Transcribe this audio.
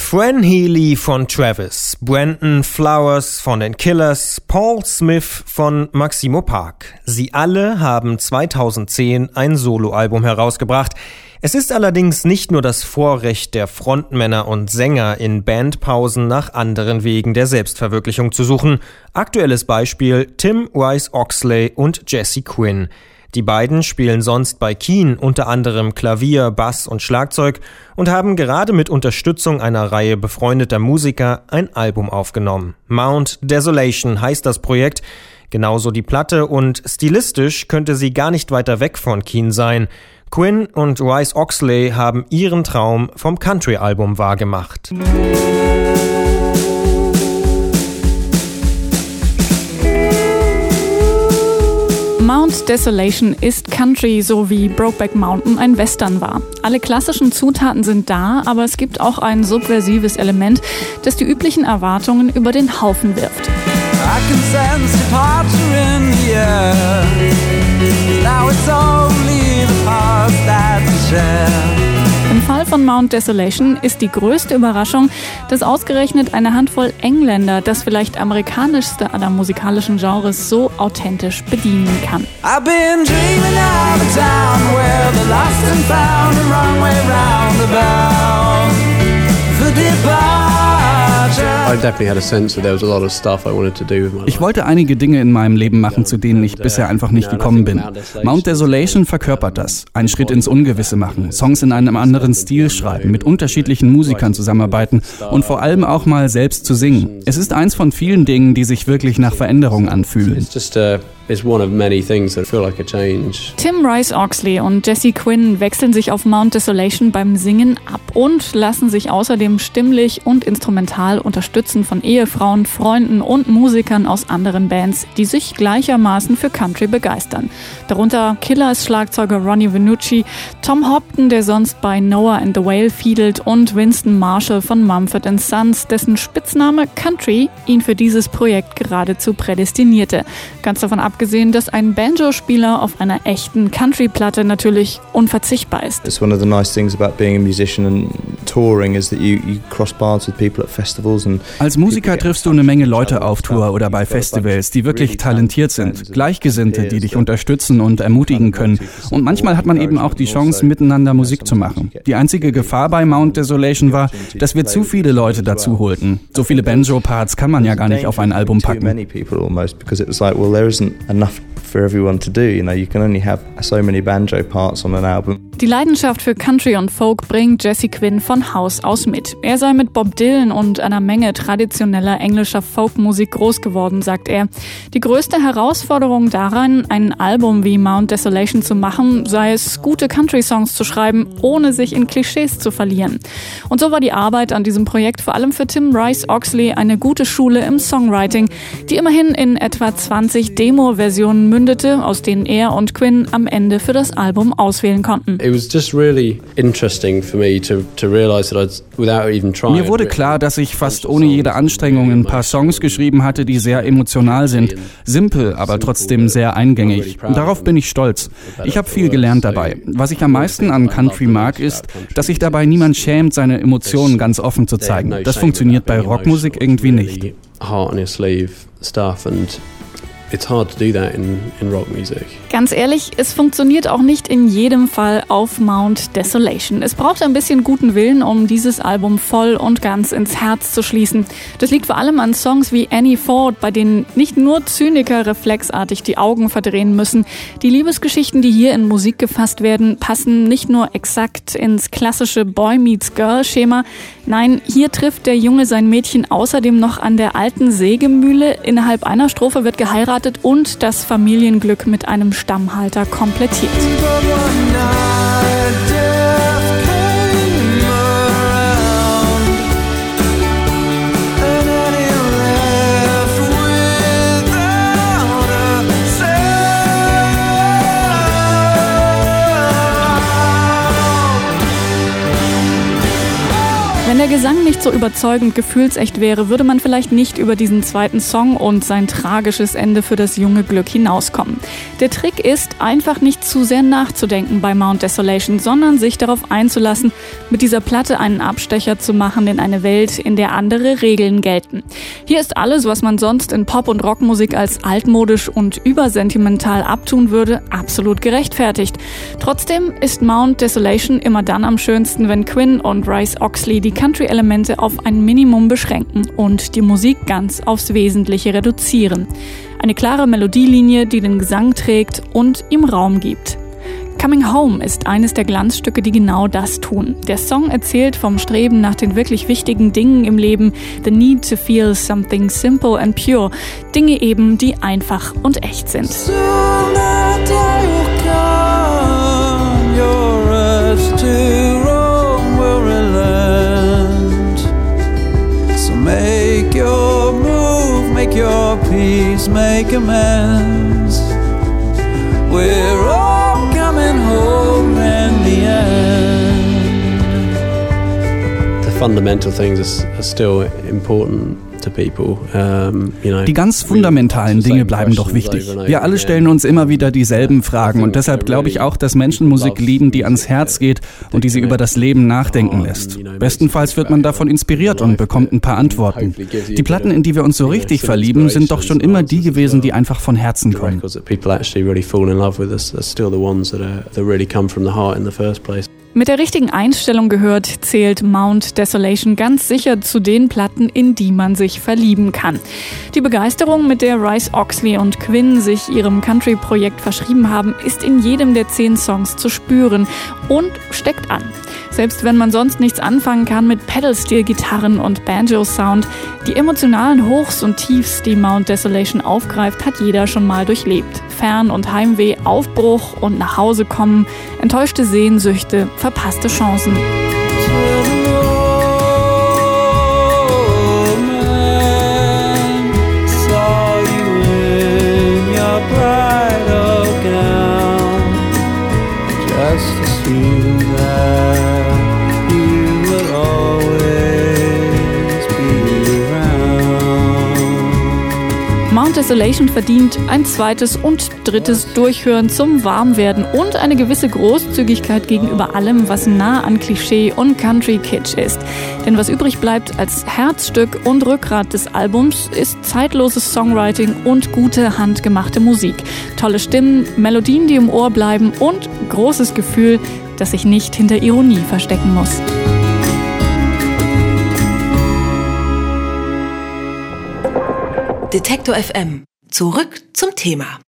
Fran Healy von Travis, Brandon Flowers von den Killers, Paul Smith von Maximo Park. Sie alle haben 2010 ein Soloalbum herausgebracht. Es ist allerdings nicht nur das Vorrecht der Frontmänner und Sänger, in Bandpausen nach anderen Wegen der Selbstverwirklichung zu suchen. Aktuelles Beispiel Tim Rice-Oxley und Jesse Quinn. Die beiden spielen sonst bei Keane unter anderem Klavier, Bass und Schlagzeug und haben gerade mit Unterstützung einer Reihe befreundeter Musiker ein Album aufgenommen. Mount Desolation heißt das Projekt, genauso die Platte, und stilistisch könnte sie gar nicht weiter weg von Keane sein. Quinn und Rice-Oxley haben ihren Traum vom Country-Album wahrgemacht. Mount Desolation ist Country, so wie Brokeback Mountain ein Western war. Alle klassischen Zutaten sind da, aber es gibt auch ein subversives Element, das die üblichen Erwartungen über den Haufen wirft. I can sense departure in the air. Now it's only the past that we share. Im Fall von Mount Desolation ist die größte Überraschung, dass ausgerechnet eine Handvoll Engländer das vielleicht amerikanischste aller musikalischen Genres so authentisch bedienen kann. I've been dreaming of a town where the lost and found and wrong way roundabout for departure. Ich wollte einige Dinge in meinem Leben machen, zu denen ich bisher einfach nicht gekommen bin. Mount Desolation verkörpert das. Einen Schritt ins Ungewisse machen, Songs in einem anderen Stil schreiben, mit unterschiedlichen Musikern zusammenarbeiten und vor allem auch mal selbst zu singen. Es ist eins von vielen Dingen, die sich wirklich nach Veränderung anfühlen. Tim Rice-Oxley und Jesse Quinn wechseln sich auf Mount Desolation beim Singen ab und lassen sich außerdem stimmlich und instrumental unterstützen von Ehefrauen, Freunden und Musikern aus anderen Bands, die sich gleichermaßen für Country begeistern. Darunter Killers Schlagzeuger Ronnie Vannucci, Tom Hopton, der sonst bei Noah and the Whale fiedelt, und Winston Marshall von Mumford & Sons, dessen Spitzname Country ihn für dieses Projekt geradezu prädestinierte. Ganz davon abgesehen, dass ein Banjo-Spieler auf einer echten Country-Platte natürlich unverzichtbar ist. It's one of the nice things about being a musician and touring is that you cross paths with people at festivals and als Musiker triffst du eine Menge Leute auf Tour oder bei Festivals, die wirklich talentiert sind, Gleichgesinnte, die dich unterstützen und ermutigen können. Und manchmal hat man eben auch die Chance, miteinander Musik zu machen. Die einzige Gefahr bei Mount Desolation war, dass wir zu viele Leute dazu holten. So viele Banjo-Parts kann man ja gar nicht auf ein Album packen. There isn't enough for everyone to do, you know, you can only have so many banjo parts on an album. Die Leidenschaft für Country und Folk bringt Jesse Quinn von Haus aus mit. Er sei mit Bob Dylan und einer Menge traditioneller englischer Folkmusik groß geworden, sagt er. Die größte Herausforderung daran, ein Album wie Mount Desolation zu machen, sei es, gute Country-Songs zu schreiben, ohne sich in Klischees zu verlieren. Und so war die Arbeit an diesem Projekt vor allem für Tim Rice-Oxley eine gute Schule im Songwriting, die immerhin in etwa 20 Demo-Versionen mündete, aus denen er und Quinn am Ende für das Album auswählen konnten. Mir wurde klar, dass ich fast ohne jede Anstrengung ein paar Songs geschrieben hatte, die sehr emotional sind. Simpel, aber trotzdem sehr eingängig. Und darauf bin ich stolz. Ich habe viel gelernt dabei. Was ich am meisten an Country mag, ist, dass sich dabei niemand schämt, seine Emotionen ganz offen zu zeigen. Das funktioniert bei Rockmusik irgendwie nicht. It's hard to do that in rock music. Ganz ehrlich, es funktioniert auch nicht in jedem Fall auf Mount Desolation. Es braucht ein bisschen guten Willen, um dieses Album voll und ganz ins Herz zu schließen. Das liegt vor allem an Songs wie Annie Ford, bei denen nicht nur Zyniker reflexartig die Augen verdrehen müssen. Die Liebesgeschichten, die hier in Musik gefasst werden, passen nicht nur exakt ins klassische Boy-Meets-Girl-Schema. Nein, hier trifft der Junge sein Mädchen außerdem noch an der alten Sägemühle. Innerhalb einer Strophe wird geheiratet und das Familienglück mit einem Stammhalter komplettiert. Wenn der Gesang nicht so überzeugend gefühlsecht wäre, würde man vielleicht nicht über diesen zweiten Song und sein tragisches Ende für das junge Glück hinauskommen. Der Trick ist, einfach nicht zu sehr nachzudenken bei Mount Desolation, sondern sich darauf einzulassen, mit dieser Platte einen Abstecher zu machen in eine Welt, in der andere Regeln gelten. Hier ist alles, was man sonst in Pop- und Rockmusik als altmodisch und übersentimental abtun würde, absolut gerechtfertigt. Trotzdem ist Mount Desolation immer dann am schönsten, wenn Quinn und Rice Oxley die Country-Elemente auf ein Minimum beschränken und die Musik ganz aufs Wesentliche reduzieren. Eine klare Melodielinie, die den Gesang trägt und ihm Raum gibt. Coming Home ist eines der Glanzstücke, die genau das tun. Der Song erzählt vom Streben nach den wirklich wichtigen Dingen im Leben, the need to feel something simple and pure, Dinge eben, die einfach und echt sind. Make your move, make your peace, make amends. We're all coming home in the end. The fundamental things are still important to people. Die ganz fundamentalen Dinge bleiben doch wichtig. Wir alle stellen uns immer wieder dieselben Fragen und deshalb glaube ich auch, dass Menschen Musik lieben, die ans Herz geht und die sie über das Leben nachdenken lässt. Bestenfalls wird man davon inspiriert und bekommt ein paar Antworten. Die Platten, in die wir uns so richtig verlieben, sind doch schon immer die gewesen, die einfach von Herzen kommen. Mit der richtigen Einstellung gehört, zählt Mount Desolation ganz sicher zu den Platten, in die man sich verlieben kann. Die Begeisterung, mit der Rice Oxley und Quinn sich ihrem Country-Projekt verschrieben haben, ist in jedem der 10 Songs zu spüren und steckt an. Selbst wenn man sonst nichts anfangen kann mit Pedal-Steel-Gitarren und Banjo-Sound, die emotionalen Hochs und Tiefs, die Mount Desolation aufgreift, hat jeder schon mal durchlebt. Fern- und Heimweh, Aufbruch und nach Hause kommen, enttäuschte Sehnsüchte, verpasste Chancen. Mount Desolation verdient ein zweites und drittes Durchhören zum Warmwerden und eine gewisse Großzügigkeit gegenüber allem, was nah an Klischee und Country-Kitsch ist. Denn was übrig bleibt als Herzstück und Rückgrat des Albums, ist zeitloses Songwriting und gute handgemachte Musik. Tolle Stimmen, Melodien, die im Ohr bleiben und großes Gefühl, das sich nicht hinter Ironie verstecken muss. Detektor FM. Zurück zum Thema.